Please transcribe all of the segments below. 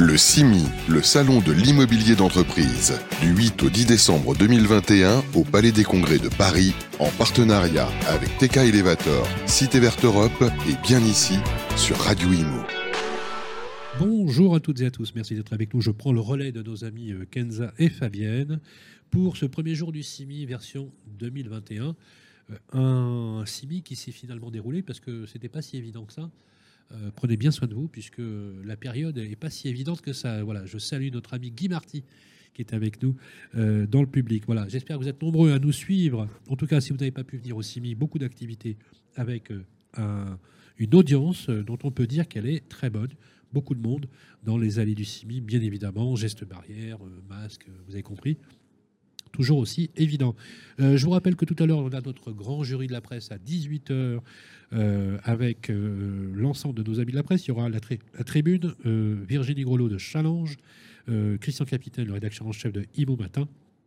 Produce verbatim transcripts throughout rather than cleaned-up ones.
Le CIMI, le salon de l'immobilier d'entreprise, du huit au dix décembre deux mille vingt et un au Palais des Congrès de Paris, en partenariat avec T K Elevator, Cité Verte Europe et Bien Ici sur Radio Imo. Bonjour à toutes et à tous, merci d'être avec nous. Je prends le relais de nos amis Kenza et Fabienne pour ce premier jour du CIMI version deux mille vingt et un. Un CIMI qui s'est finalement déroulé parce que c'était pas si évident que ça. Euh, prenez bien soin de vous puisque la période n'est pas si évidente que ça. Voilà, je salue notre ami Guy Marty qui est avec nous euh, dans le public. Voilà, j'espère que vous êtes nombreux à nous suivre. En tout cas, si vous n'avez pas pu venir au CIMI, beaucoup d'activités avec euh, un, une audience euh, dont on peut dire qu'elle est très bonne. Beaucoup de monde dans les allées du CIMI, bien évidemment, gestes barrières, euh, masques, euh, vous avez compris. Toujours aussi évident. Euh, je vous rappelle que tout à l'heure, on a notre grand jury de la presse à dix-huit heures euh, avec euh, l'ensemble de nos amis de la presse. Il y aura la, tri- la tribune, euh, Virginie Grelot de Challenge, euh, Christian Capitaine, le rédacteur en chef de Imo Matin,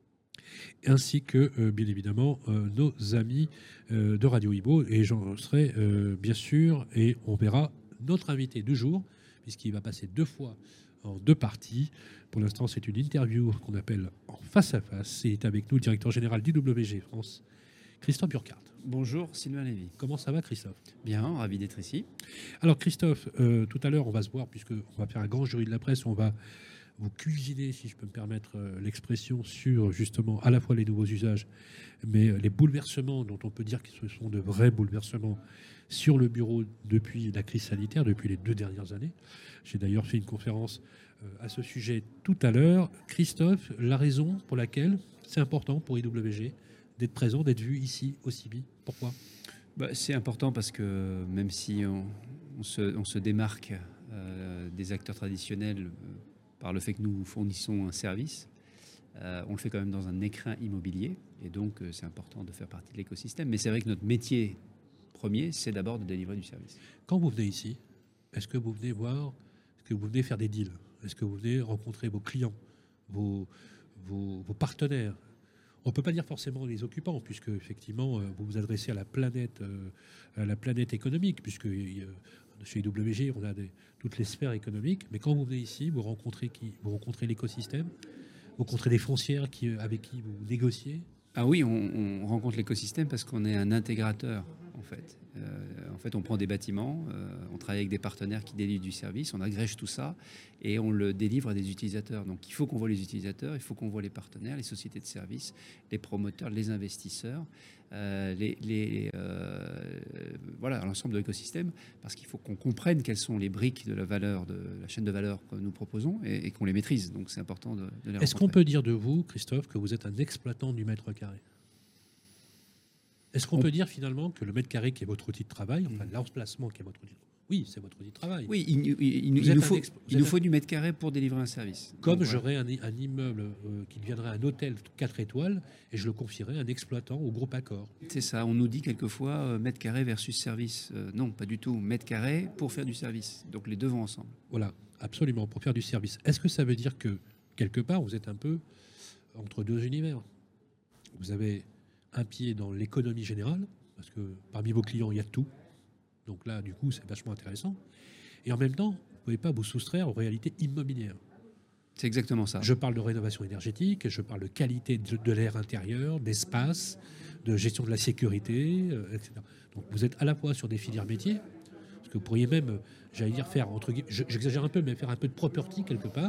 ainsi que, euh, bien évidemment, euh, nos amis euh, de Radio Imo. Et j'en serai, euh, bien sûr, et on verra notre invité du jour, puisqu'il va passer deux fois en deux parties. Pour l'instant, c'est une interview qu'on appelle en face à face. C'est avec nous le directeur général d'I W G France, Christophe Burkhardt. Bonjour Sylvain Lévy. Comment ça va, Christophe? Bien, ravi d'être ici. Alors Christophe, euh, tout à l'heure, on va se voir, puisqu'on va faire un grand jury de la presse, on va vous cuisiner, si je peux me permettre euh, l'expression, sur justement à la fois les nouveaux usages, mais euh, les bouleversements dont on peut dire que ce sont de vrais bouleversements sur le bureau depuis la crise sanitaire, depuis les deux dernières années. J'ai d'ailleurs fait une conférence euh, à ce sujet tout à l'heure. Christophe, la raison pour laquelle c'est important pour I W G d'être présent, d'être vu ici au CIMI, pourquoi? Bah, c'est important parce que même si on, on, se, on se démarque euh, des acteurs traditionnels euh, par le fait que nous fournissons un service, euh, on le fait quand même dans un écrin immobilier. Et donc, euh, c'est important de faire partie de l'écosystème. Mais c'est vrai que notre métier premier, c'est d'abord de délivrer du service. Quand vous venez ici, est-ce que vous venez voir, est-ce que vous venez faire des deals? Est-ce que vous venez rencontrer vos clients, vos, vos, vos partenaires? On ne peut pas dire forcément les occupants, puisque effectivement, vous vous adressez à la planète, euh, à la planète économique, puisque euh, chez I W G, on a des, toutes les sphères économiques. Mais quand vous venez ici, vous rencontrez qui? Vous rencontrez l'écosystème, vous rencontrez des foncières qui, avec qui vous négociez. Ah oui, on, on rencontre l'écosystème parce qu'on est un intégrateur, en fait. Euh, en fait, on prend des bâtiments, euh, on travaille avec des partenaires qui délivrent du service, on agrège tout ça et on le délivre à des utilisateurs. Donc, il faut qu'on voit les utilisateurs, il faut qu'on voit les partenaires, les sociétés de services, les promoteurs, les investisseurs, euh, les, les, euh, voilà, l'ensemble de l'écosystème, parce qu'il faut qu'on comprenne quelles sont les briques de la valeur, de la chaîne de valeur que nous proposons et, et qu'on les maîtrise. Donc, c'est important de, de les rencontrer. Est-ce qu'on peut dire de vous, Christophe, que vous êtes un exploitant du mètre carré? Est-ce qu'on on... peut dire finalement que le mètre carré qui est votre outil de travail, enfin l'emplacement qui est votre outil de travail, oui, c'est votre outil de travail. Oui, il, il, il, il nous, faut, exp... il nous faut du mètre carré pour délivrer un service. Comme Donc, j'aurais un, un immeuble euh, qui deviendrait un hôtel quatre étoiles et je le confierais à un exploitant au groupe Accor. C'est ça, on nous dit quelquefois euh, mètre carré versus service. Euh, non, pas du tout. Mètre carré pour faire du service. Donc les deux vont ensemble. Voilà, absolument, pour faire du service. Est-ce que ça veut dire que, quelque part, vous êtes un peu entre deux univers? Vous avez un pied dans l'économie générale, parce que parmi vos clients, il y a tout. Donc là, du coup, c'est vachement intéressant. Et en même temps, vous ne pouvez pas vous soustraire aux réalités immobilières. C'est exactement ça. Je parle de rénovation énergétique, je parle de qualité de, de l'air intérieur, d'espace, de gestion de la sécurité, euh, et cetera. Donc vous êtes à la fois sur des filières métiers, parce que vous pourriez même, j'allais dire, faire, entre guillemets, j'exagère un peu, mais faire un peu de property quelque part,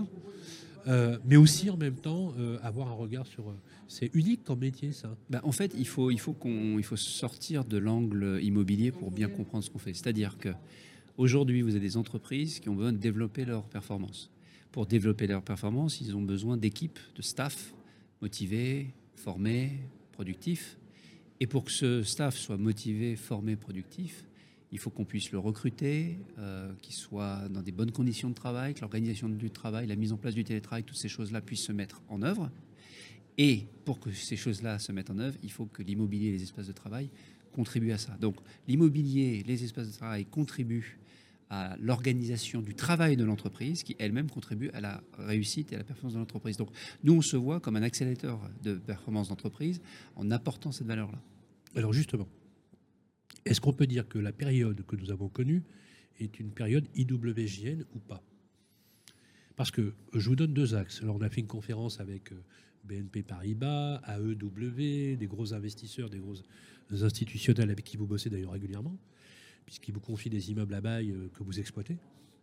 Euh, mais aussi en même temps euh, avoir un regard sur... Euh, c'est unique comme métier, ça. Bah, en fait, il faut, il, faut qu'on, il faut sortir de l'angle immobilier pour bien comprendre ce qu'on fait. C'est-à-dire qu'aujourd'hui, vous avez des entreprises qui ont besoin de développer leur performance. Pour développer leur performance, ils ont besoin d'équipes, de staff motivés, formés, productifs. Et pour que ce staff soit motivé, formé, productif, il faut qu'on puisse le recruter, euh, qu'il soit dans des bonnes conditions de travail, que l'organisation du travail, la mise en place du télétravail, toutes ces choses-là puissent se mettre en œuvre. Et pour que ces choses-là se mettent en œuvre, il faut que l'immobilier et les espaces de travail contribuent à ça. Donc l'immobilier, les espaces de travail contribuent à l'organisation du travail de l'entreprise qui elle-même contribue à la réussite et à la performance de l'entreprise. Donc nous, on se voit comme un accélérateur de performance d'entreprise en apportant cette valeur-là. Alors justement, est-ce qu'on peut dire que la période que nous avons connue est une période I W G N ou pas? Parce que je vous donne deux axes. Alors, on a fait une conférence avec B N P Paribas, A E W, des gros investisseurs, des gros institutionnels avec qui vous bossez d'ailleurs régulièrement, puisqu'ils vous confient des immeubles à bail que vous exploitez,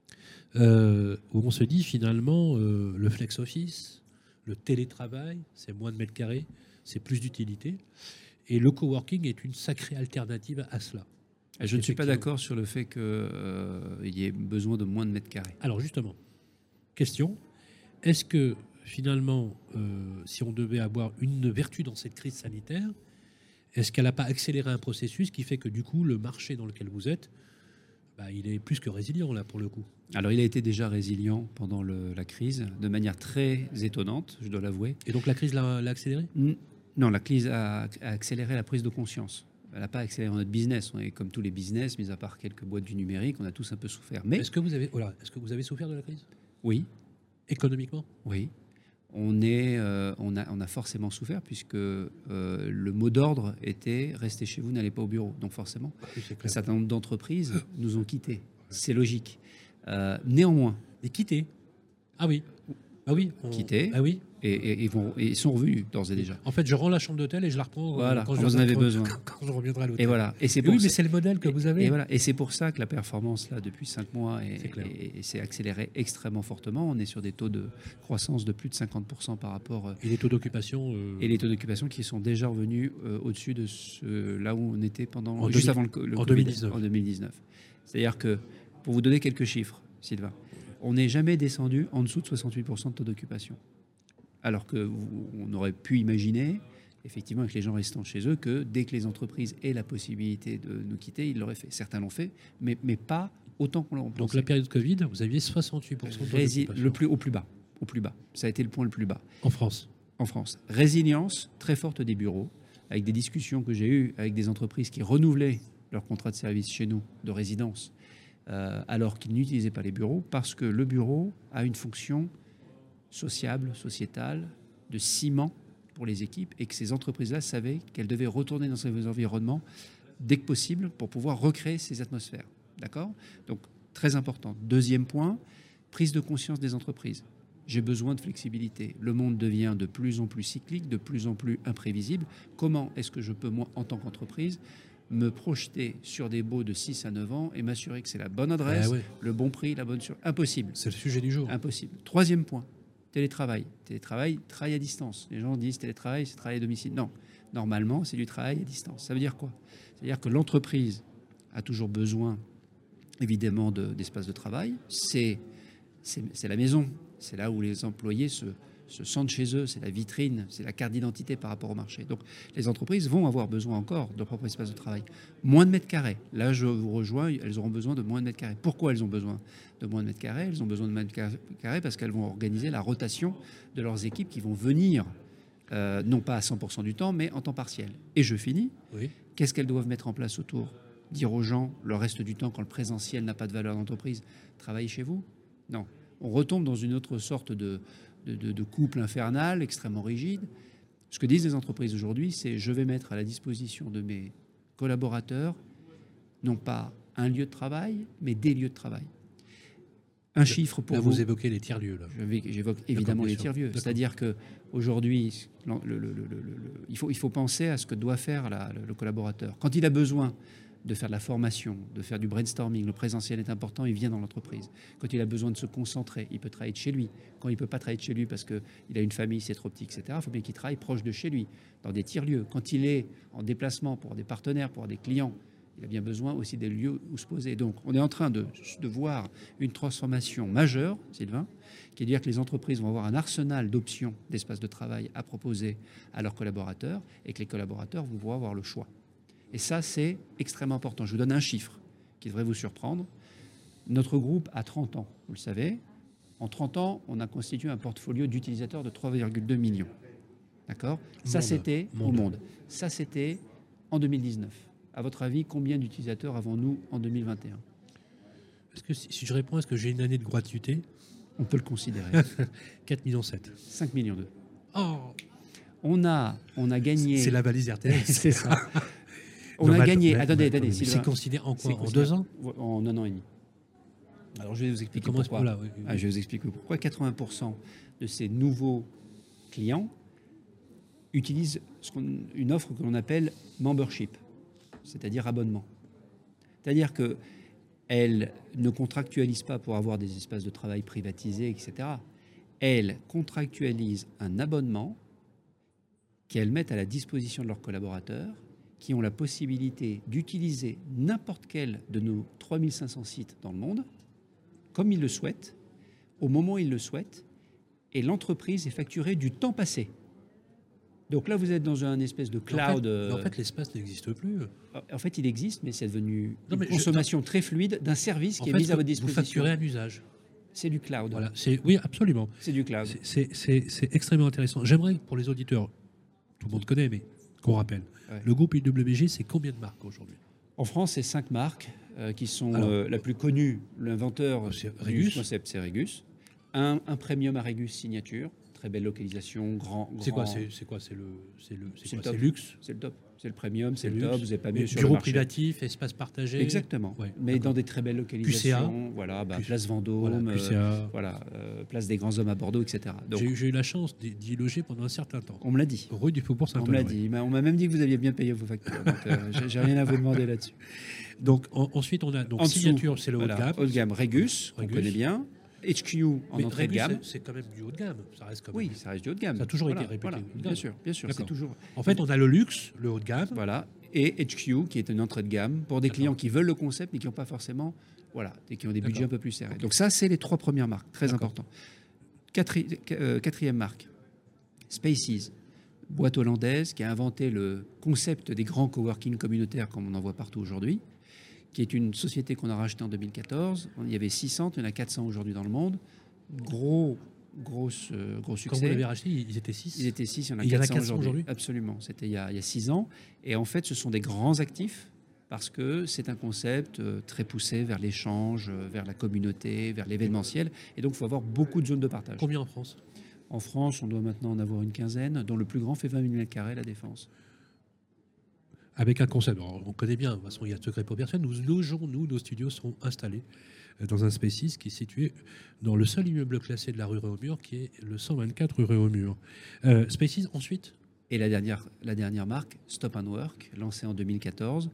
euh, où on se dit finalement euh, le flex office, le télétravail, c'est moins de mètres carrés, c'est plus d'utilité, et le coworking est une sacrée alternative à cela. Je ne suis pas d'accord sur le fait qu'il euh, y ait besoin de moins de mètres carrés. Alors justement, question, est-ce que finalement, euh, si on devait avoir une vertu dans cette crise sanitaire, est-ce qu'elle n'a pas accéléré un processus qui fait que du coup, le marché dans lequel vous êtes, bah, il est plus que résilient là pour le coup? Alors il a été déjà résilient pendant le, la crise, de manière très étonnante, je dois l'avouer. Et donc la crise l'a, l'a accéléré? Non, la crise a, a accéléré la prise de conscience. Elle n'a pas accéléré notre business. On est comme tous les business, mis à part quelques boîtes du numérique, on a tous un peu souffert. Mais est-ce que vous avez, voilà, est-ce que vous avez souffert de la crise? Oui. Économiquement? Oui. On, est, euh, on, a, on a forcément souffert puisque euh, le mot d'ordre était « restez chez vous, n'allez pas au bureau ». Donc forcément, oui, un certain nombre d'entreprises nous ont quittés. C'est logique. Euh, néanmoins... Et quittés? Ah oui. Ah oui. On... Quittés. Ah oui. Et, et, et, vont, et ils sont revenus d'ores et déjà. En fait, je rends la chambre d'hôtel et je la reprends voilà, quand, quand je vous en avez quand, besoin. Quand, quand je reviendrai à l'hôtel. Et voilà. Et c'est oui, mais c'est le modèle que et, vous avez. Et, voilà. Et c'est pour ça que la performance, là, depuis cinq mois, est, c'est et, et s'est accélérée extrêmement fortement. On est sur des taux de croissance de plus de cinquante pour cent par rapport... Et les taux d'occupation euh... Et les taux d'occupation qui sont déjà revenus euh, au-dessus de ce, là où on était pendant... En juste deux, avant le, le en Covid, deux mille dix-neuf. En deux mille dix-neuf. C'est-à-dire que, pour vous donner quelques chiffres, Sylvain, on n'est jamais descendu en dessous de soixante-huit pour cent de taux d'occupation. Alors qu'on aurait pu imaginer, effectivement, avec les gens restant chez eux, que dès que les entreprises aient la possibilité de nous quitter, ils l'auraient fait. Certains l'ont fait, mais, mais pas autant qu'on l'a pensé. Donc la période Covid, vous aviez soixante-huit pour cent de taux d'occupation. Le plus, au plus bas, au plus bas. Ça a été le point le plus bas. En France. En France. Résilience très forte des bureaux, avec des discussions que j'ai eues avec des entreprises qui renouvelaient leur contrat de service chez nous, de résidence, euh, alors qu'ils n'utilisaient pas les bureaux, parce que le bureau a une fonction sociable, sociétale, de ciment pour les équipes, et que ces entreprises-là savaient qu'elles devaient retourner dans ces environnements dès que possible pour pouvoir recréer ces atmosphères. D'accord ? Donc, très important. Deuxième point, prise de conscience des entreprises. J'ai besoin de flexibilité. Le monde devient de plus en plus cyclique, de plus en plus imprévisible. Comment est-ce que je peux, moi, en tant qu'entreprise, me projeter sur des baux de six à neuf ans et m'assurer que c'est la bonne adresse, ah ouais. le bon prix, la bonne sur... Impossible. C'est le sujet du jour. Impossible. Troisième point. Télétravail. Télétravail, travail à distance. Les gens disent télétravail, c'est travail à domicile. Non. Normalement, c'est du travail à distance. Ça veut dire quoi ? C'est-à-dire que l'entreprise a toujours besoin, évidemment, de, d'espace de travail. C'est, c'est, c'est la maison. C'est là où les employés se, se sentent chez eux. C'est la vitrine. C'est la carte d'identité par rapport au marché. Donc, les entreprises vont avoir besoin encore de leur propre espace de travail. Moins de mètres carrés. Là, je vous rejoins. Elles auront besoin de moins de mètres carrés. Pourquoi elles ont besoin de moins de mètres carrés? Elles ont besoin de mètres carrés parce qu'elles vont organiser la rotation de leurs équipes qui vont venir, euh, non pas à cent pour cent du temps, mais en temps partiel. Et je finis. Oui. Qu'est-ce qu'elles doivent mettre en place autour? Dire aux gens, le reste du temps, quand le présentiel n'a pas de valeur d'entreprise, travaillez chez vous? Non. On retombe dans une autre sorte de, de, de, de couple infernal, extrêmement rigide. Ce que disent les entreprises aujourd'hui, c'est je vais mettre à la disposition de mes collaborateurs, non pas un lieu de travail, mais des lieux de travail. Un chiffre pour là, vous. Vous évoquez les tiers-lieux. Là. J'évoque évidemment les tiers-lieux. C'est-à-dire qu'aujourd'hui, le, le, le, le, il, faut, il faut penser à ce que doit faire la, le, le collaborateur. Quand il a besoin de faire de la formation, de faire du brainstorming, le présentiel est important, il vient dans l'entreprise. Quand il a besoin de se concentrer, il peut travailler de chez lui. Quand il ne peut pas travailler de chez lui parce qu'il a une famille, c'est trop petit, et cetera, il faut bien qu'il travaille proche de chez lui, dans des tiers-lieux. Quand il est en déplacement pour des partenaires, pour des clients, il a bien besoin aussi des lieux où se poser. Donc, on est en train de, de voir une transformation majeure, Sylvain, qui est de dire que les entreprises vont avoir un arsenal d'options d'espace de travail à proposer à leurs collaborateurs et que les collaborateurs vont pouvoir avoir le choix. Et ça, c'est extrêmement important. Je vous donne un chiffre qui devrait vous surprendre. Notre groupe a trente ans, vous le savez. En trente ans, on a constitué un portfolio d'utilisateurs de trois virgule deux millions. D'accord ? Ça, c'était au monde. Ça, c'était en deux mille dix-neuf. À votre avis, combien d'utilisateurs avons-nous en deux mille vingt et un? Est-ce que si, si je réponds, est-ce que j'ai une année de gratuité? On peut le considérer. quatre virgule sept millions. cinq millions deux. Oh, on a, on a gagné... C'est la valise R T L. C'est ça. On non, a gagné... Mais, attendez, attendez. C'est considéré en quoi? En deux ans? En un an et demi. Alors, je vais vous expliquer Comment pourquoi. voilà, oui, oui. Ah, je vais vous expliquer pourquoi quatre-vingts pour cent de ces nouveaux clients utilisent ce qu'on- une offre que l'on appelle membership, c'est-à-dire abonnement. C'est-à-dire qu'elles ne contractualisent pas pour avoir des espaces de travail privatisés, et cetera. Elles contractualisent un abonnement qu'elles mettent à la disposition de leurs collaborateurs, qui ont la possibilité d'utiliser n'importe quel de nos trois mille cinq cents sites dans le monde, comme ils le souhaitent, au moment où ils le souhaitent, et l'entreprise est facturée du temps passé. Donc là, vous êtes dans un espèce de Mais en fait- cloud. mais euh, En fait, l'espace n'existe plus. En fait, il existe, mais c'est devenu Non, mais une je- consommation très fluide d'un service En qui fait, est mis à vous- votre vous disposition. facturez un usage. C'est du cloud. Voilà. C'est oui, absolument. C'est du cloud. C'est- C'est c'est- c'est extrêmement intéressant. J'aimerais pour les auditeurs, tout le monde connaît, mais qu'on rappelle. Ouais. Le groupe I W G, c'est combien de marques aujourd'hui? En France, c'est cinq marques euh, qui sont Alors, euh, la plus connue. L'inventeur c'est du Regus. concept, c'est Regus. Un, un premium à Regus signature, très belle localisation, grand. C'est quoi? grand- C'est c'est quoi? C'est le, c'est le, c'est C'est quoi? le C'est top. luxe. C'est le top. C'est le premium, c'est le luxe. top. Vous n'avez pas Mais mieux sur bureau le marché. privatif, espace partagé. Exactement. Ouais, Mais d'accord. dans des très belles localisations. Voilà, bah, Q- place Vendôme, Voilà, euh, Q C A. voilà, euh, place des Grands Hommes à Bordeaux, et cetera. Donc, J'ai eu- j'ai eu la chance d'y d'y loger pendant un certain temps. on me l'a dit. Rue du Faubourg On me Saint-Honoré. l'a dit. Il m'a- On m'a même dit que vous aviez bien payé vos factures. Donc, euh, j'ai- j'ai rien à vous demander là-dessus. Donc en- ensuite, on a donc En dessous, signature, c'est le haut de Voilà, gamme. haut de gamme, Regus, qu'on Regus. connaît bien. H Q en Mais entrée de Regus, gamme. c'est- c'est quand même du haut de gamme. Ça reste quand même. Oui, ça reste du haut de gamme. Ça a toujours été Voilà, réputé voilà. haut de Bien gamme. sûr, bien sûr. C'est D'accord. toujours. En fait, on a le luxe, le haut de gamme. Voilà. Et H Q, qui est une entrée de gamme pour des D'accord. clients qui veulent le concept, mais qui n'ont pas forcément. Voilà. Et qui ont des budgets D'accord. un peu plus serrés. Donc, ça, c'est les trois premières marques. Très D'accord. important. Quatri- euh, quatrième marque, Spaces. Boîte hollandaise qui a inventé le concept des grands coworking communautaires, comme on en voit partout aujourd'hui, qui est une société qu'on a rachetée en deux mille quatorze. Il y avait six cents, il y en a quatre cents aujourd'hui dans le monde. Gros, gros, euh, gros Quand vous succès. l'avez racheté, ils étaient six. Ils étaient six, il y en a Il y en a quatre cents quatre cents aujourd'hui. aujourd'hui Absolument, c'était il y, a, il y a six ans. Et en fait, ce sont des grands actifs parce que c'est un concept euh, très poussé vers l'échange, euh, vers la communauté, vers l'événementiel. Et donc, il faut avoir beaucoup de zones de partage. Combien en France? En France, on doit maintenant en avoir une quinzaine, dont le plus grand fait vingt mille mètres carrés, la Défense. Avec un concept. Alors, on connaît bien, de toute façon, il y a de secret pour personne. Nous logeons, nous, nos studios sont installés euh, dans un Spaces qui est situé dans le seul immeuble classé de la rue Réaumur, qui est le cent vingt-quatre rue Réaumur. Euh, Spaces, ensuite, Et la dernière, la dernière marque, Stop and Work, lancée en deux mille quatorze.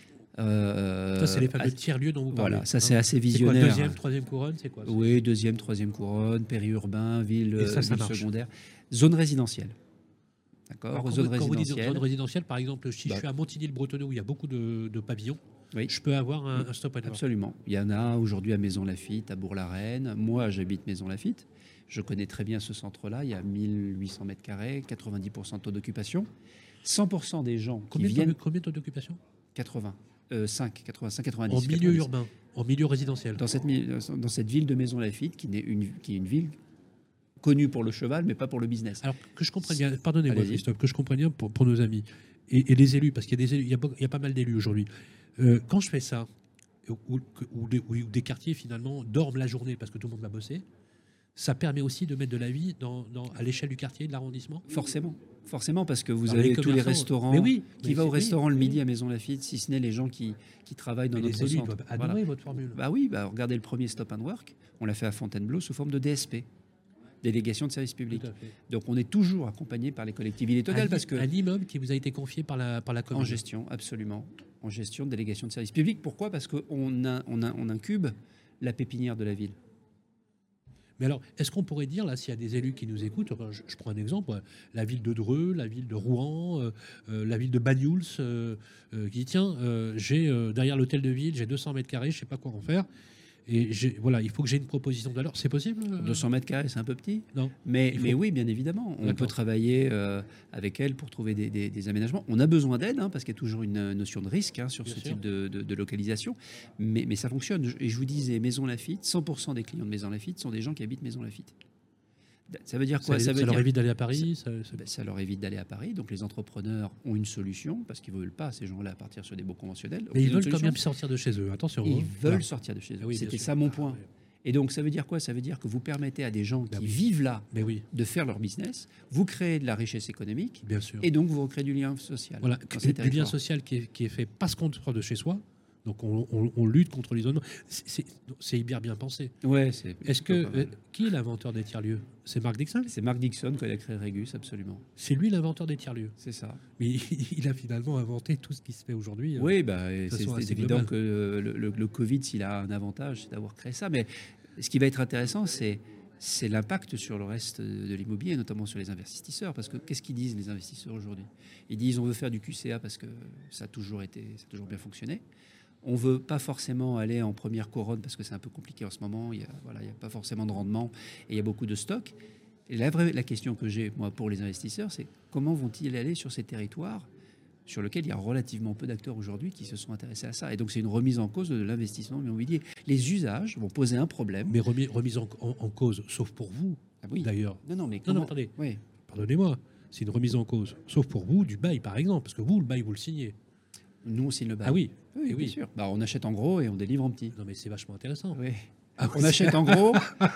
Euh, ça, c'est les fameux ah, tiers-lieux dont vous parlez. Voilà, ça hein. c'est assez C'est quoi, visionnaire. deuxième, troisième couronne, c'est quoi? Oui, deuxième, troisième couronne, périurbain, ville, Et ça, ça ville marche. secondaire, zone résidentielle. D'accord. Alors, quand, Zone vous, quand vous dites résidentielle. zone résidentielle, par exemple, si Bah. je suis à Montigny-le-Bretonneux où il y a beaucoup de, de pavillons, Oui. je peux avoir un, un stop and work. Absolument. Il y en a aujourd'hui à Maison-Lafitte, à Bourg-la-Reine. Moi, j'habite Maison-Lafitte. Je connais très bien ce centre-là. Il y a mille huit cents mètres carrés, quatre-vingt-dix pour cent de taux d'occupation. cent pour cent des gens qui Combien, de viennent. taux- combien de taux d'occupation? quatre-vingts. Euh, cinq, quatre-vingt-cinq, quatre-vingt-dix. En milieu quatre-vingt-dix. urbain, en milieu résidentiel. Dans cette, mi- dans cette ville de Maison-Lafitte, qui, n'est une, qui est une ville connue pour le cheval, mais pas pour le business. Alors que je comprenne bien, pardonnez-moi Allez-y. Christophe, que je comprenne bien pour, pour nos amis et, et les élus, parce qu'il y a des élus, il y a, beau- il y a pas mal d'élus aujourd'hui. Euh, quand je fais ça, où, où- où des, où des quartiers finalement dorment la journée parce que tout le monde va bosser, ça permet aussi de mettre de la vie dans, dans- à l'échelle du quartier, de l'arrondissement. Forcément. Forcément, parce que vous Alors, avez les tous les commerçants- restaurants. Mais oui, Qui mais va c'est- au restaurant oui, le oui. midi à Maison-Lafitte, si ce n'est les gens qui, qui travaillent dans Mais notre les élus centre. doivent adorer Voilà. votre formule. Bah oui, bah regardez le premier Stop and Work. On l'a fait à Fontainebleau sous forme de D S P, délégation de service public. Tout à fait. Donc on est toujours accompagné par les collectivités Un, locales parce que un immeuble qui vous a été confié par la, par la commune. en gestion, absolument, en gestion de délégation de service public. Pourquoi? Parce qu'on a, on a, on incube la pépinière de la ville. Mais alors, est-ce qu'on pourrait dire, là, s'il y a des élus qui nous écoutent, enfin, je, je prends un exemple, euh, la ville de Dreux, la ville de Rouen, euh, euh, la ville de Banyuls, euh, euh, qui dit, tiens, euh, j'ai euh, derrière l'hôtel de ville, j'ai deux cents mètres carrés, je ne sais pas quoi en faire. Et j'ai- voilà, il faut que j'ai une proposition de valeur. C'est possible euh deux cents mètres carrés, c'est un peu petit. Non. Mais, Il faut- mais oui, bien évidemment, on D'accord. peut travailler euh, avec elle pour trouver des, des- des aménagements. On a besoin d'aide, hein, parce qu'il y a toujours une euh, notion de risque hein, sur Bien ce sûr. type de, de- de localisation. Mais, mais ça fonctionne. Et je vous disais, Maison Lafitte, cent pour cent des clients de Maison Lafitte sont des gens qui habitent Maison Lafitte. Ça veut dire quoi? Ça, Ça, ça veut leur dire évite d'aller à Paris ça- ça- ben, ça leur évite d'aller à Paris. Donc les entrepreneurs ont une solution, parce qu'ils ne veulent pas, ces gens-là, partir sur des baux conventionnels. Donc, Mais ils ont une veulent quand solution. même sortir de chez eux. Attention. Ils hein. veulent Voilà. sortir de chez eux. Ah oui, bien C'était sûr. ça mon Ah, point. ouais. Et donc ça veut dire quoi? Ça veut dire que vous permettez à des gens Ben qui oui. vivent là Mais oui, de faire leur business, vous créez de la richesse économique, bien sûr. et donc vous recréez du lien social. Voilà, dans du ces lien territoires. social qui est, qui est fait parce qu'on sort de chez soi. Donc on, on- on lutte contre l'isolement. C'est, c'est- c'est hyper bien pensé. Ouais, c'est. Est-ce que plutôt pas mal. euh, qui est l'inventeur des tiers-lieux? C'est Mark Dixon? C'est Mark Dixon qui a créé Regus, absolument. C'est lui l'inventeur des tiers-lieux. C'est ça. Mais il a finalement inventé tout ce qui se fait aujourd'hui. euh. Oui, bah, et c'est façon c'est assez évident globale. que le, le- le Covid, s'il a un avantage, c'est d'avoir créé ça. Mais ce qui va être intéressant, c'est c'est l'impact sur le reste de l'immobilier, notamment sur les investisseurs. Parce que qu'est-ce qu'ils disent, les investisseurs, aujourd'hui? Ils disent on veut faire du Q C A parce que ça a toujours été, ça a toujours bien fonctionné. On ne veut pas forcément aller en première couronne parce que c'est un peu compliqué en ce moment. Il n'y a, voilà, il y a pas forcément de rendement et il y a beaucoup de stocks. Et la, vraie, la question que j'ai, moi, pour les investisseurs, c'est comment vont-ils aller sur ces territoires sur lesquels il y a relativement peu d'acteurs aujourd'hui qui se sont intéressés à ça. Et donc, c'est une remise en cause de l'investissement immobilier. Les usages vont poser un problème. Mais remis- remise en, en- en cause, sauf pour vous, Ah oui. d'ailleurs. Non, non, mais Non, comment... non, attendez. Oui. Pardonnez-moi. C'est une remise en cause, sauf pour vous, du bail, par exemple. Parce que vous, le bail, vous le signez. Nous, on signe le bail. Ah oui. Oui, Eh bien oui. sûr. Bah, on achète en gros et on délivre en petit. Non, mais c'est vachement intéressant. Oui. Ah, On achète en gros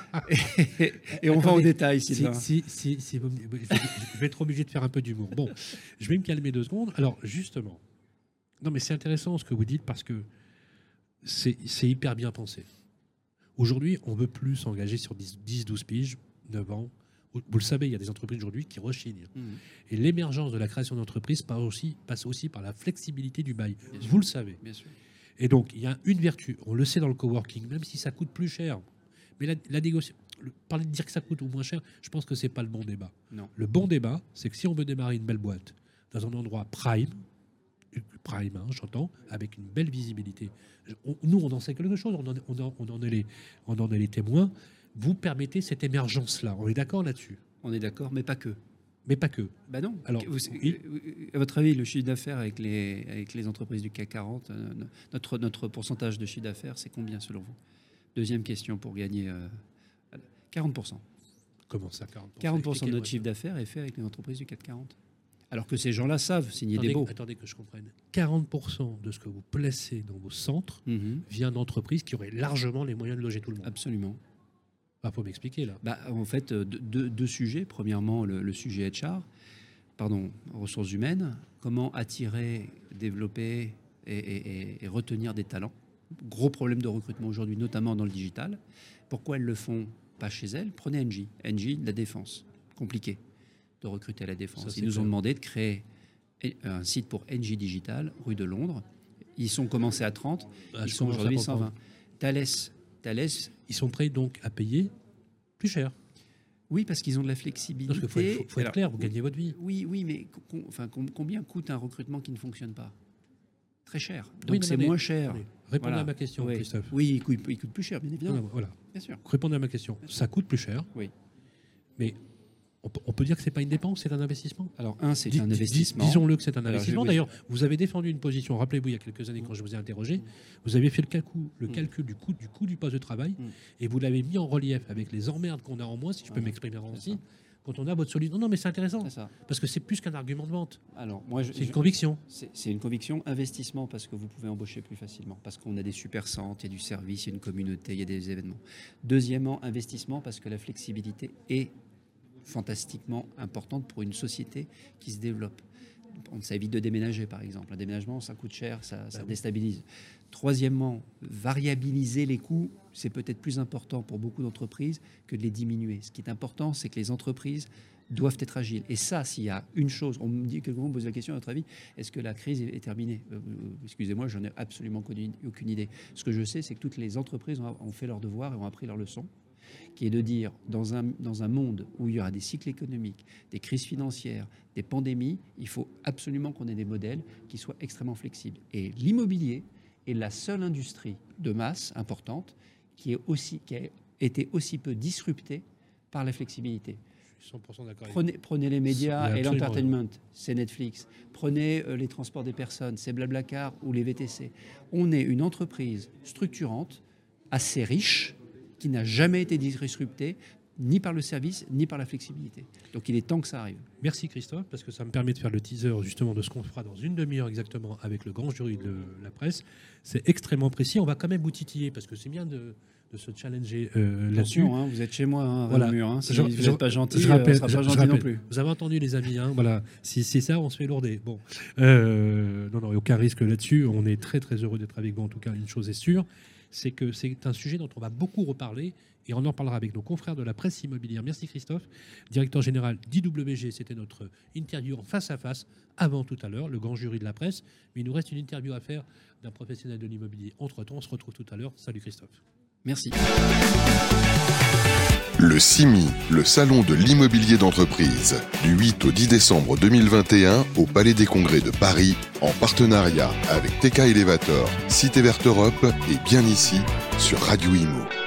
et, et on vend au Attendez, détail, Si, Sylvain. si, si, si vous me- je, vais, je vais être obligé de faire un peu d'humour. Bon, je vais me calmer deux secondes. Alors, justement, non, mais c'est intéressant ce que vous dites parce que c'est c'est hyper bien pensé. Aujourd'hui, on ne veut plus s'engager sur dix douze piges, neuf ans. Vous vous le savez, il y a des entreprises aujourd'hui qui rechignent. Mhm. Et l'émergence de la création d'entreprises passe aussi, passe aussi par la flexibilité du bail. Bien sûr. Vous le savez. Bien sûr. Et donc, il y a une vertu, on le sait dans le coworking, même si ça coûte plus cher. Mais la, la négociation, le- parler de dire que ça coûte ou moins cher, je pense que c'est pas le bon débat. Non. Le bon débat, c'est que si on veut démarrer une belle boîte dans un endroit prime, prime, hein, j'entends, avec une belle visibilité, on- nous, on en sait quelque chose, on en, on en- on en est les, on en est les témoins, vous permettez cette émergence-là. On est d'accord là-dessus? On est d'accord, mais pas que. Mais pas que. Bah non. Alors, Vous- oui. à votre avis, le chiffre d'affaires avec les, avec les entreprises du C A C quarante, euh, notre, notre pourcentage de chiffre d'affaires, c'est combien selon vous? Deuxième question pour gagner euh, quarante pour cent. Comment ça, quarante pour cent? quarante pour cent de Expliquez-moi notre chiffre d'affaires est fait avec les entreprises du C A C quarante. Alors que ces gens-là savent signer Attendez, des baux. attendez que je comprenne. quarante pour cent de ce que vous placez dans vos centres Mhm. vient d'entreprises qui auraient largement les moyens de loger tout le monde. Absolument. Il faut m'expliquer là. Bah, en fait, euh, deux, deux- deux sujets. Premièrement, le, le sujet H R, pardon, ressources humaines. Comment attirer, développer et, et- et- et retenir des talents. Gros problème de recrutement aujourd'hui, notamment dans le digital. Pourquoi elles le font pas chez elles? Prenez Engie. Engie, la défense. Compliqué de recruter à la défense. Ça, c'est Ils nous ont clair. demandé de créer un site pour Engie Digital, rue de Londres. Ils sont commencés à trente. Ah, Ils je sont commence à aujourd'hui comprendre. cent vingt. Thales, Thales, Ils sont prêts donc à payer plus cher. oui, parce qu'ils ont de la flexibilité. Parce qu'il faut, faut- faut être Alors, clair, vous gagnez votre vie. Oui, oui, mais com- enfin, com- combien coûte un recrutement qui ne fonctionne pas? Très cher. Oui, Donc non, c'est mais- moins cher. Allez, répondez Voilà. à ma question, Oui. Christophe. Oui, il coûte, il coûte plus cher, bien Non, évidemment. non, voilà. Bien sûr. Répondez à ma question. Ça coûte plus cher, Oui. mais on peut, on peut dire que c'est pas une dépense, c'est un investissement. Alors, un, c'est Dis- un dis- investissement. Disons-le que c'est un Alors, investissement. je vais vous D'ailleurs, vous avez défendu une position, rappelez-vous, il y a quelques années, quand je vous ai interrogé, vous avez fait le calcul, le Mm. calcul du, coût, du coût du poste de travail Mm. et vous l'avez mis en relief avec les emmerdes qu'on a en moins, si je peux Voilà. m'exprimer C'est ainsi, ça. quand on a votre solution. Non, non, mais c'est intéressant, C'est ça. parce que c'est plus qu'un argument de vente, Alors, moi, je- c'est une je- conviction. c'est c'est une conviction. Investissement, parce que vous pouvez embaucher plus facilement. Parce qu'on a des super centres, il y a du service, il y a une communauté, il y a des événements. Deuxièmement, investissement, parce que la flexibilité est fantastiquement importante pour une société qui se développe. On- Ça évite de déménager, par exemple. Un déménagement, ça coûte cher, ça, ça Bah oui. déstabilise. Troisièmement, variabiliser les coûts, c'est peut-être plus important pour beaucoup d'entreprises que de les diminuer. Ce qui est important, c'est que les entreprises doivent être agiles. Et ça, s'il y a une chose, on me dit, quelqu'un me pose la question, à votre avis, est-ce que la crise est est terminée? Euh, euh, Excusez-moi, j'en ai absolument connu- aucune idée. Ce que je sais, c'est que toutes les entreprises ont, ont fait leur devoir et ont appris leur leçon, qui est de dire, dans un, dans un monde où il y aura des cycles économiques, des crises financières, des pandémies, il faut absolument qu'on ait des modèles qui soient extrêmement flexibles. Et l'immobilier est la seule industrie de masse importante qui, est aussi, qui a été aussi peu disruptée par la flexibilité. Je suis cent pour cent d'accord avec Prenez, prenez les médias Vous avez et absolument l'entertainment, c'est Netflix. Prenez euh, les transports des personnes, c'est Blablacar ou les V T C. On est une entreprise structurante, assez riche, qui n'a jamais été disruptée, ni par le service, ni par la flexibilité. Donc il est temps que ça arrive. Merci Christophe, parce que ça me permet de faire le teaser justement de ce qu'on fera dans une demi-heure exactement avec le grand jury de la presse. C'est extrêmement précis. On va quand même vous titiller, parce que c'est bien de, de se challenger euh, là-dessus. Attention, hein, vous êtes chez moi, hein, Voilà. mur, hein. Si Je- vous je- n'êtes pas gentil, je euh, rappelle- on sera pas je- je gentil rappelle. non plus. Vous avez entendu les amis, hein, voilà. Si c'est ça, on se fait lourder. Bon, euh, non, non, aucun risque là-dessus. On est très très heureux d'être avec vous. En tout cas, une chose est sûre, c'est que c'est un sujet dont on va beaucoup reparler et on en parlera avec nos confrères de la presse immobilière. Merci Christophe, directeur général d'I W G. C'était notre interview en face à face avant tout à l'heure, le grand jury de la presse. Mais il nous reste une interview à faire d'un professionnel de l'immobilier. Entre-temps, on se retrouve tout à l'heure. Salut Christophe. Merci. Le C I M I, le salon de l'immobilier d'entreprise, du huit au dix décembre deux mille vingt et un au Palais des Congrès de Paris, en partenariat avec T K Elevator, Cité Verte Europe et Bien Ici sur Radio Imo.